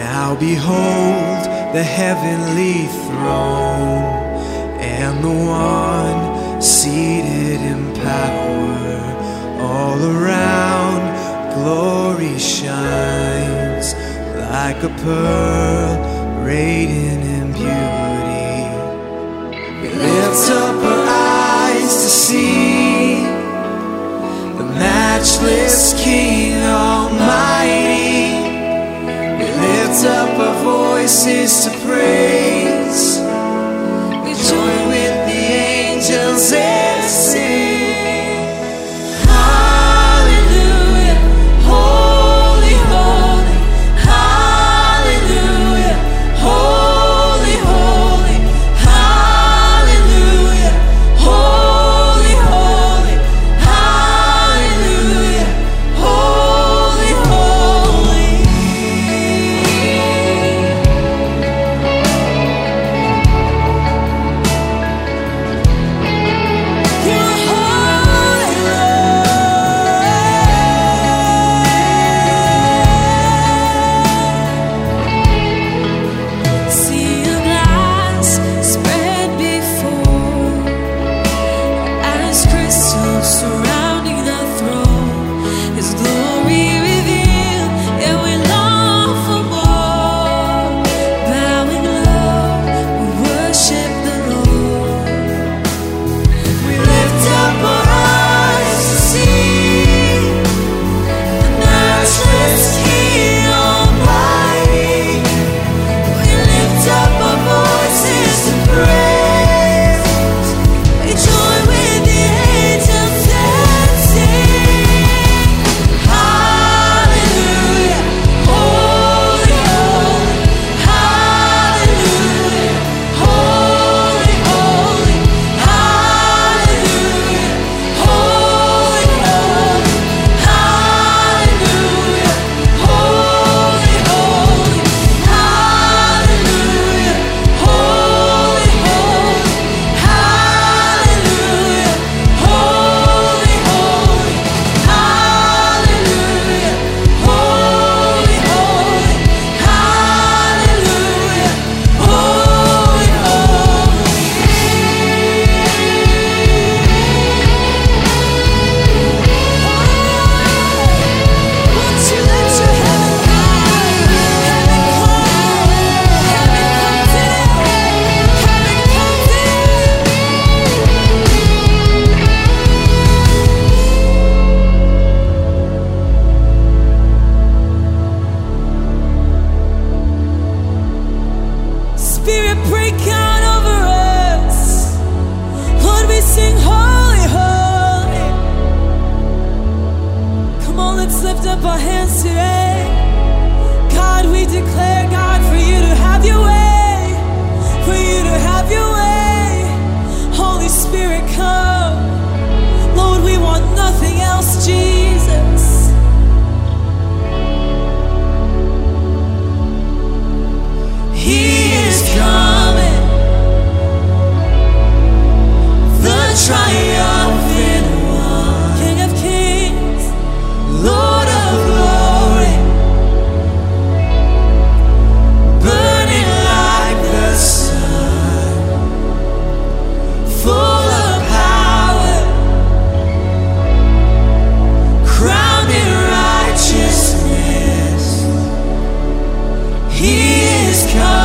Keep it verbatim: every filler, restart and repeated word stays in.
Now behold the heavenly throne, and the one seated in power. All around glory shines like a pearl radiant in beauty. We lift up our eyes to see the matchless King Almighty. We lift up our voices to praise. We join with the angels and sing, Hallelujah, holy, holy, hallelujah, holy, holy, hallelujah, holy, holy, hallelujah, holy, holy. You're holy, Lord. See a glass spread before, as crystals surrounding the throne. His glory revealed, and we long for more. Bowing low, we worship the Lord. we lift up our eyes to see the matchless King Almighty. We lift up our voices to praise. We join with the angels and sing, Hallelujah, holy, holy, hallelujah, holy, holy, hallelujah, holy, holy, hallelujah, holy, holy, hallelujah, holy, holy, hallelujah, holy, holy, hallelujah, holy, holy, hallelujah, holy, Won't you let your heaven come, heaven come, heaven come down, Spirit, break out over us. Lord, we sing holy, holy. Come on, let's lift up our hands today. God, we declare, God, for you to have your way, for you to have your way. Holy Spirit, come. Lord, we want nothing else, Jesus. He is coming, the triumphant one, King of kings, Lord of glory, burning like the sun, full of power, crowned in righteousness. He is coming.